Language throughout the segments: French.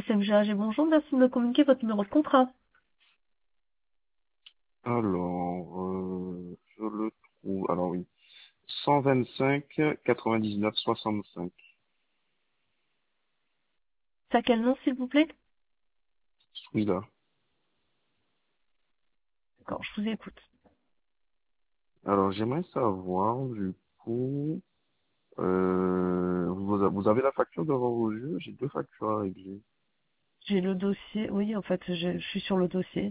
SMGAG, bonjour, merci de me communiquer votre numéro de contrat. Alors, je le trouve. Alors oui. 125 99 65. C'est à quel nom, s'il vous plaît? Celui-là. D'accord, je vous écoute. Alors, j'aimerais savoir, du coup, vous avez la facture devant vos yeux? J'ai deux factures à régler. J'ai le dossier, oui, en fait, je suis sur le dossier.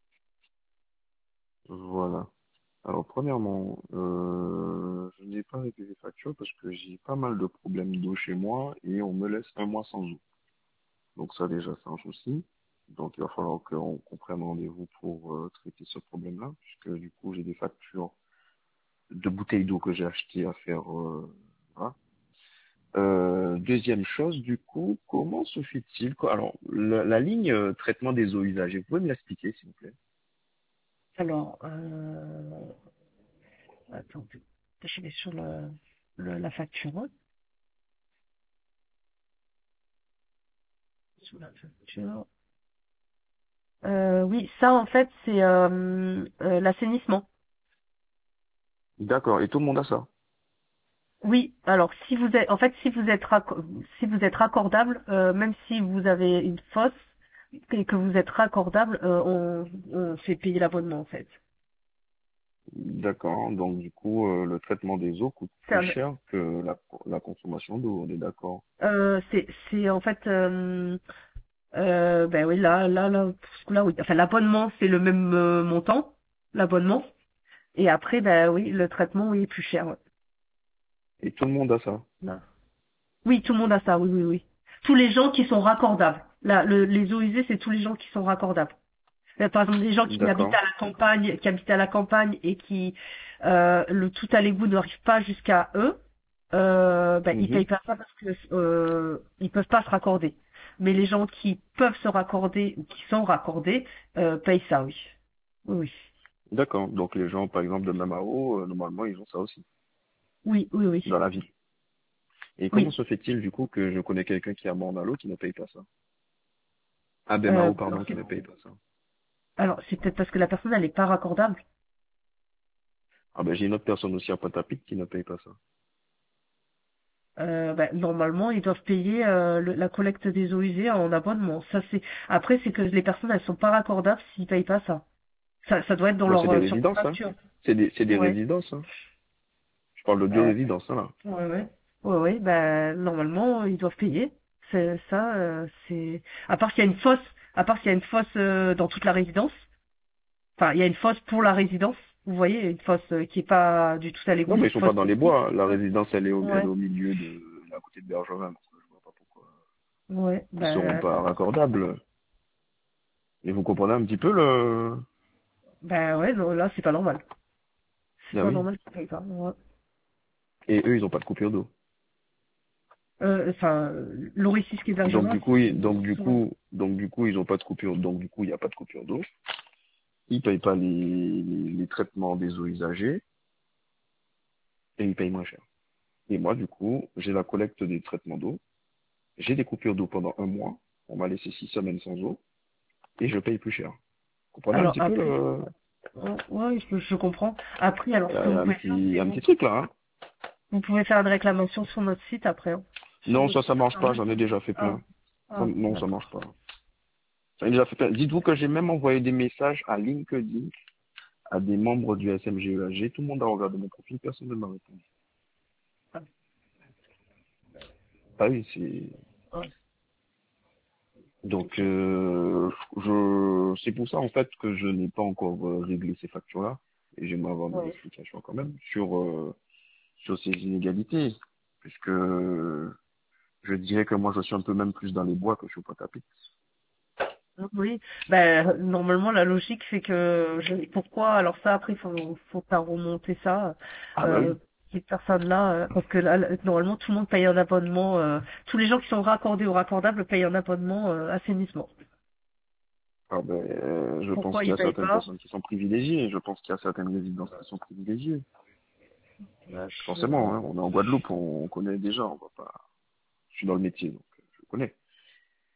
Voilà. Alors, premièrement, je n'ai pas réglé les factures parce que j'ai pas mal de problèmes d'eau chez moi et on me laisse un mois sans eau. Donc ça, déjà, c'est un souci. Donc, il va falloir qu'on prenne rendez-vous pour traiter ce problème-là, puisque du coup, j'ai des factures de bouteilles d'eau que j'ai achetées à faire. Voilà. Deuxième chose, du coup, comment se fait-il Alors, la ligne traitement des eaux usagées, vous pouvez me l'expliquer, s'il vous plaît? Alors, attendez, je vais sur la facture. Sur la facture. Oui, ça, en fait, c'est l'assainissement. D'accord, et tout le monde a ça? Oui, alors en fait, si vous êtes raccordable, même si vous avez une fosse et que vous êtes raccordable, on fait payer l'abonnement, en fait. D'accord, donc du coup, le traitement des eaux coûte C'est plus un- cher que la consommation d'eau, on est d'accord? c'est en fait, ben oui, là, oui. Enfin, l'abonnement, c'est le même montant, l'abonnement. Et après, ben oui, le traitement, oui, est plus cher. Ouais. Et tout le monde a ça? Là. Oui, tout le monde a ça, oui, oui, oui. Tous les gens qui sont raccordables. Là, les eaux usées, c'est tous les gens qui sont raccordables. Par exemple, les gens qui habitent D'accord. à la campagne, et qui le tout à l'égout n'arrive pas jusqu'à eux, ben, ils Mhm. payent pas ça parce que ils peuvent pas se raccorder. Mais les gens qui peuvent se raccorder ou qui sont raccordés payent ça, oui. Oui, D'accord, donc les gens, par exemple, de Mamao, normalement, ils ont ça aussi, oui, oui, oui, dans la ville. Et comment oui. se fait-il, du coup, que je connais quelqu'un qui est à Bornalo qui ne paye pas ça? Ah, Euh, Bemao, alors pardon, qui c'est ne paye pas ça. alors, c'est peut-être parce que la personne elle est pas raccordable. Ah ben, j'ai une autre personne aussi à Pointe-à-Pitre qui ne paye pas ça. Ben, normalement, ils doivent payer la collecte des eaux usées en abonnement. Ça c'est après c'est que les personnes elles sont pas raccordables s'ils payent pas ça. Ça doit être dans Bon, c'est leur des sur leur résidences, hein. facture. C'est des Ouais. résidences, hein. Je parle de deux Euh, résidences, hein, là. ouais, ouais. Ouais, ouais, bah, normalement, ils doivent payer. C'est ça, c'est. À part s'il y a une fosse, dans toute la résidence. Enfin, il y a une fosse pour la résidence. Vous voyez, une fosse qui est pas du tout à Non, l'égout, mais c'est ils une sont pas fosse dans les petite. bois, hein. La résidence, elle est Ouais, au milieu elle est à côté de Bergevin, donc je vois pas pourquoi. ouais, Ils seront bah, pas raccordables. Et vous comprenez un petit peu ouais, non, là, c'est pas normal. C'est Ah pas oui. normal qu'ils payent pas. Ouais. Et eux, ils ont pas de coupure d'eau. Enfin, Lauricisque Donc hébergement, du coup, sont- ils ont pas de coupure. Donc du coup, il n'y a pas de coupure d'eau. Ils payent pas les traitements des eaux usagées et ils payent moins cher. Et moi, du coup, j'ai la collecte des traitements d'eau. J'ai des coupures d'eau pendant un mois. On m'a laissé 6 semaines sans eau et je paye plus cher. Vous comprenez un alors petit peu après, ouais, je comprends. Après, alors il y ce que vous a pouvez faire, c'est un petit truc là, hein. vous pouvez faire une réclamation sur notre site après, hein. Sur Non, notre ça site marche pas. internet. J'en ai déjà fait Ah, plein. ah, Non, ça marche d'accord. pas. J'en ai déjà fait plein. Dites-vous que j'ai même envoyé des messages à LinkedIn à des membres du SMGEAG. Tout le monde a regardé mon profil. Personne ne m'a répondu. Ah, Ah oui, c'est ouais, donc ok. c'est pour ça en fait que je n'ai pas encore réglé ces factures-là et j'aimerais avoir des Ouais. explications quand même sur ces inégalités puisque je dirais que moi je suis un peu même plus dans les bois que je suis au Pointe-à-Pitre. Oui, ben normalement la logique c'est que pourquoi alors ça après faut faire remonter ça Ah bah oui. ces personnes-là parce que là, normalement tout le monde paye un abonnement tous les gens qui sont raccordés ou raccordables payent un abonnement assainissement. Ah ben, je pense Pourquoi qu'il y ils a payent certaines pas? personnes qui sont privilégiées. Je pense qu'il y a certaines résidences qui sont privilégiées. Ben, Forcément, hein, on est en Guadeloupe, on connaît déjà. On va pas. Je suis dans le métier, donc je connais.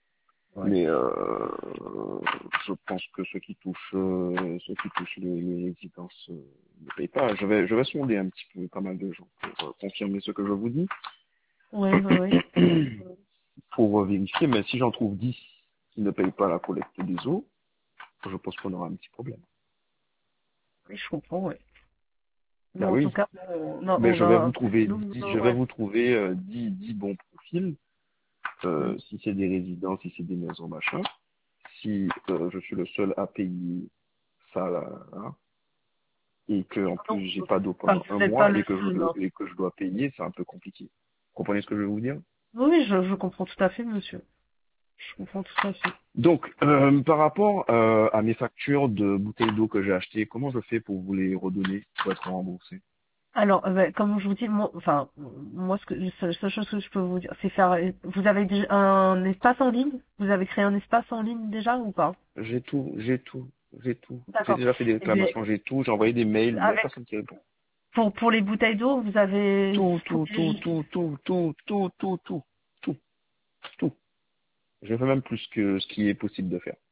Ouais. Mais je pense que ceux qui touchent les résidences ne payent pas. Je vais sonder un petit peu pas mal de gens pour confirmer ce que je vous dis, Oui, oui, oui. pour vérifier. Mais si j'en trouve 10 qui ne payent pas la collecte des eaux, je pense qu'on aura un petit problème. Oui, je comprends, oui. Mais Bah en tout oui. cas, Mais on a, nous, je vais ouais. vous trouver 10 bons profils. Mm. Si c'est des résidences, si c'est des maisons, machin. Si je suis le seul à payer ça là, et que en Non, plus j'ai pas d'eau enfin, pendant vous un n'êtes pas mois le et que seul, hein. je dois payer, c'est un peu compliqué. Vous comprenez ce que je veux vous dire? Oui, je comprends tout à fait, monsieur. Je comprends tout à fait. Donc, par rapport à mes factures de bouteilles d'eau que j'ai achetées, comment je fais pour vous les redonner pour être remboursé? Alors, comme je vous dis, moi, la seule chose que je peux vous dire, c'est faire. Vous avez déjà un espace en ligne? Vous avez créé un espace en ligne déjà ou pas? J'ai tout, j'ai tout, j'ai tout. J'ai D'accord. déjà fait des Eh bien, réclamations, j'ai tout, j'ai envoyé des mails, il n'y a avec personne qui répond. pour les bouteilles d'eau, vous avez Tout, faut tout, que tout, tout, tout, tout, tout, tout, tout, tout, tout. Je fais même plus que ce qui est possible de faire.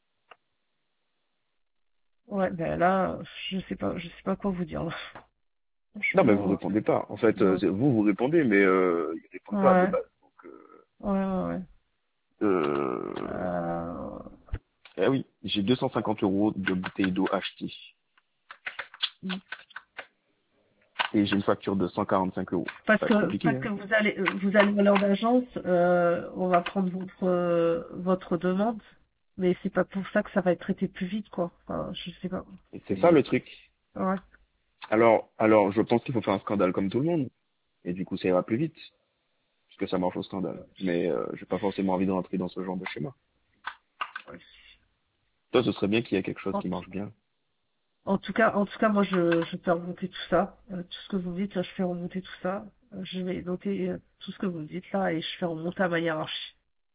ouais, ben là, je sais pas quoi vous dire là. Non, mais vous Franchement, répondez pas. En fait, ouais, vous répondez, mais ils répondent pas de ouais, base. Donc, ouais. euh, Euh, eh oui, j'ai 250 euros de bouteilles d'eau achetées et j'ai une facture de 145 euros. Ça va être compliqué, parce hein. que vous allez à l'heure d'agence, on va prendre votre demande, mais c'est pas pour ça que ça va être traité plus vite, quoi. Enfin, je sais pas. Et c'est ça C'est- le truc. Ouais. Alors, je pense qu'il faut faire un scandale comme tout le monde. Et du coup, ça ira plus vite, puisque ça marche au scandale. Mais j'ai pas forcément envie de rentrer dans ce genre de schéma. Ouais. Toi, ce serait bien qu'il y ait quelque chose En, qui marche bien. en tout cas, moi, je fais remonter tout ça. Tout ce que vous me dites, je fais remonter tout ça. Je vais noter tout ce que vous me dites là et je fais remonter à ma hiérarchie.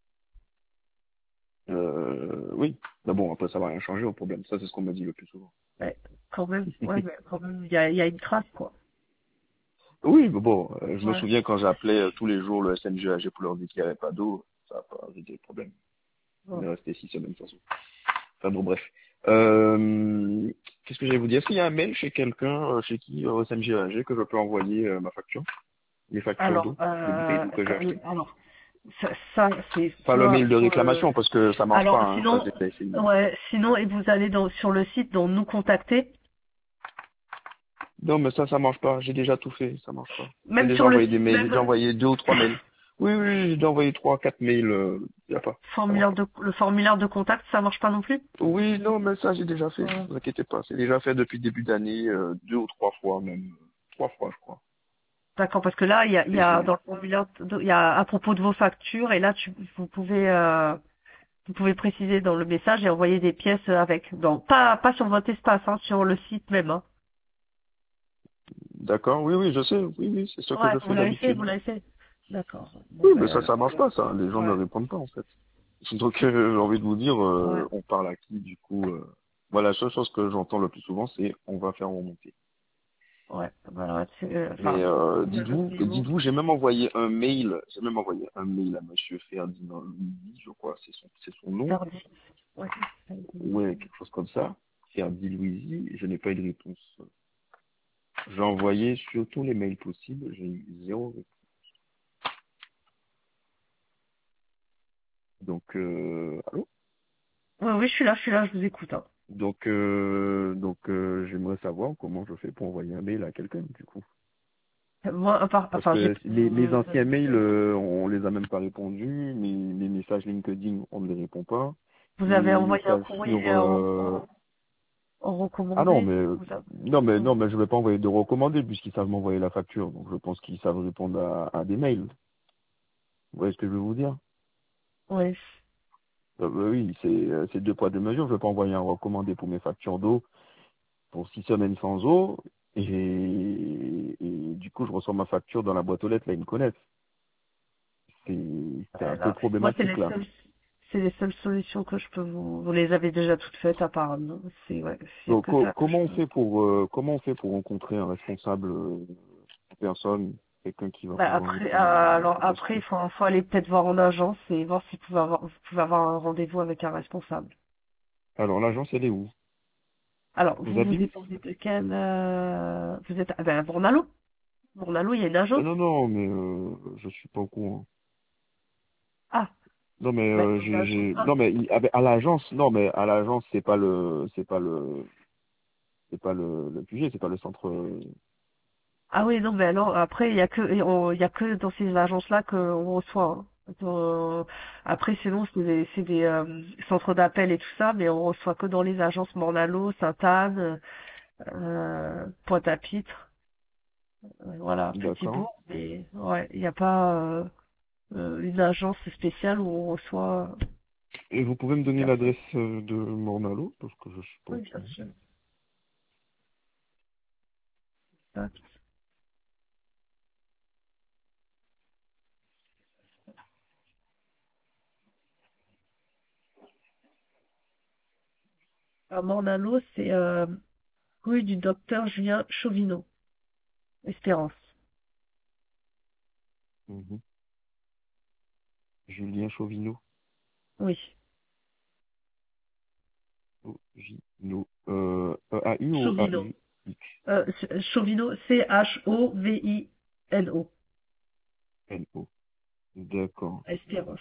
Oui. Mais bon, après, ça va rien changer au problème. Ça, c'est ce qu'on me dit le plus souvent. Ouais, quand même, ouais, mais quand même, il y a une trace, quoi. Oui, mais bon, je me Ouais. souviens quand j'appelais tous les jours le SMGAG pour leur dire qu'il n'y avait pas d'eau, ça n'a pas réglé le problème. On Ouais. est resté 6 semaines sans eau. Enfin bon, bref. Qu'est-ce que j'allais vous dire? Est-ce qu'il y a un mail chez quelqu'un, chez qui, au SMGAG, que je peux envoyer ma facture? Les factures Alors, d'eau, les bouteilles d'eau que j'ai achetées? alors, ça c'est Pas le soit mail de sur le. réclamation, parce que ça marche Alors, pas, hein, ça sinon, j'ai déjà essayé. ouais, sinon, et vous allez sur le site, dans nous contacter. Non, mais ça marche pas, j'ai déjà tout fait, ça marche pas. J'ai Même déjà sur le envoyé des site mails, j'ai même, déjà envoyé 2 ou 3 mails. Oui, oui, j'ai déjà envoyé 3, 4 mails, y a pas, ça marche pas. le formulaire de contact, ça marche pas non plus? Oui, non, mais ça j'ai déjà fait, Ouais. ne vous inquiétez pas, c'est déjà fait depuis le début d'année, 2 ou 3 fois même, 3 fois je crois. D'accord, parce que là, il y Et a c'est dans le formulaire, il y a à propos de vos factures, et là, vous pouvez préciser dans le message et envoyer des pièces avec. Donc, pas sur votre espace, hein, sur le site même, hein. D'accord, oui, oui, je sais, oui, oui, c'est ce que Ouais, je fais vous d'habitude. l'avez fait. D'accord. Bon, Oui, mais ben, ça marche pas, ça. Les gens ne ouais, répondent pas, en fait. Donc, j'ai envie de vous dire, ouais, on parle à qui, du coup, voilà, la seule chose que j'entends le plus souvent, c'est on va faire remonter. ouais. Voilà, Mais enfin, dites-vous, j'ai même envoyé un mail à Monsieur Ferdinand Louis, je crois, c'est son nom. Verdi. Ouais. Ouais, quelque chose comme ça. Ferdi Louisi, je n'ai pas eu de réponse. J'ai envoyé sur tous les mails possibles, j'ai eu 0 réponse. Donc, allô? Oui, je suis là, je vous écoute, hein. J'aimerais savoir comment je fais pour envoyer un mail à quelqu'un, du coup. Moi, Parce enfin, j'ai, que mes anciens mails, on les a même pas répondus. Mes messages LinkedIn, on ne les répond pas. vous avez Mes envoyé un messages courrier sur, en ah non, recommandé. mais, Hmm. non, mais je vais pas envoyer de recommandés puisqu'ils savent m'envoyer la facture. Donc, je pense qu'ils savent répondre à des mails. Vous voyez ce que je veux vous dire? Ouais. Oui, c'est 2 poids 2 mesures. Je vais pas envoyer un recommandé pour mes factures d'eau pour 6 semaines sans eau. Et du coup, je reçois ma facture dans la boîte aux lettres, là, ils me connaissent. C'est un peu Voilà. Moi, problématique, là. c'est les seules solutions que je peux vous les avez déjà toutes faites, apparemment. Ouais, c'est Donc, que ça que je peux. comment on fait pour rencontrer un responsable personne? quelqu'un qui va Bah pouvoir après, me alors après, contester. faut aller peut-être voir en agence et voir si vous pouvez avoir un rendez-vous avec un responsable. Alors, l'agence, elle est où? Alors, Vous vous habillez? dépendez de quel, vous êtes, ah ben, à Bornalo. Bornalo, il y a une agence. Non, non, mais je suis pas au courant. Ah, Non, mais ben, il y a une agence. non, mais ah, ben, à l'agence, non, mais à l'agence, c'est pas le QG, c'est pas le centre. Ah oui, non, mais alors, après, il y a que dans ces agences-là qu'on reçoit, hein. Après, sinon, c'est des centres d'appel et tout ça, mais on reçoit que dans les agences Mornalo, Sainte-Anne, Pointe-à-Pitre, voilà, D'accord. Petit-Bourg, mais ouais, il n'y a pas une agence spéciale où on reçoit Et vous pouvez me des donner personnes. l'adresse de Mornalo, parce que je suis pas au Oui, bien courant. sûr. Tac. À Mornalo, c'est rue du docteur Julien Chauvineau, Espérance. Mhm. Julien Chauvineau. Oui. Chauvineau. A-U ou Chauvineau. A-U-X? Chauvineau, Chovino. N-O. D'accord. Espérance.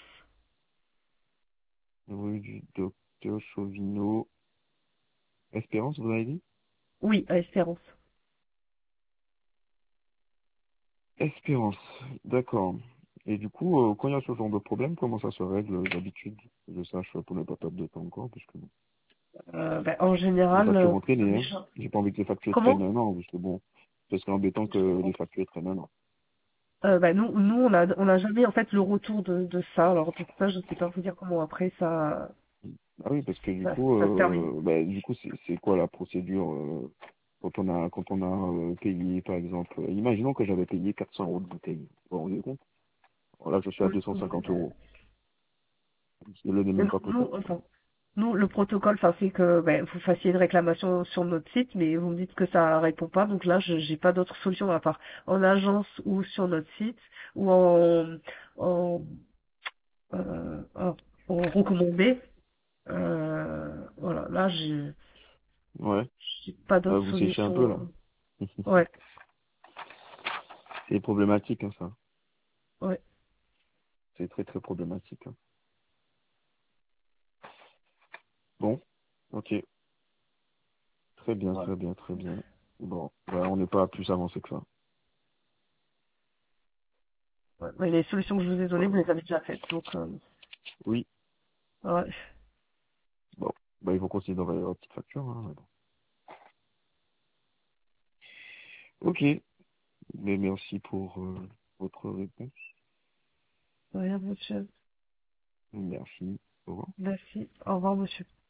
Rue du docteur Chauvineau. Espérance, vous avez dit? Oui, à Espérance. Espérance. D'accord. Et du coup, quand il y a ce genre de problème, comment ça se règle d'habitude? Que je sache pour ne pas perdre de temps encore, parce que Ben, en les général, factures vont traîner, hein. déjà. J'ai pas envie que les factures traînent Comment? un an, parce que bon, ce serait embêtant Je que les comprends. factures traînent un an. Ben, nous, on a jamais en fait le retour de ça. Alors pour ça, je sais pas vous dire comment après Ah oui, parce que ça se termine. du coup, c'est quoi la procédure quand on a payé, par exemple, imaginons que j'avais payé 400 euros de bouteille. Vous vous rendez compte? Là, je suis à Oui. 250 euros. Le n'est Mais même pas possible. nous, le protocole, enfin, c'est que ben, vous fassiez une réclamation sur notre site, mais vous me dites que ça répond pas. Donc là, je j'ai pas d'autre solution à part en agence ou sur notre site ou en, en recommandé. Voilà, là, Ouais. j'ai pas d'autre Vous séchez un peu là. solution. Ouais, C'est problématique, hein, ça. ouais, C'est très très problématique, hein. Bon, ok. Très bien, voilà. très bien, très bien. Bon, on n'est pas plus avancé que ça. Ouais. Mais les solutions que je vous ai données, vous les avez déjà faites. Donc, Oui, ouais. bon. Il faut considérer la petite facture, hein, mais bon. Ok, mais merci pour votre réponse. Rien, monsieur. Merci. Au revoir. Merci. Au revoir, monsieur.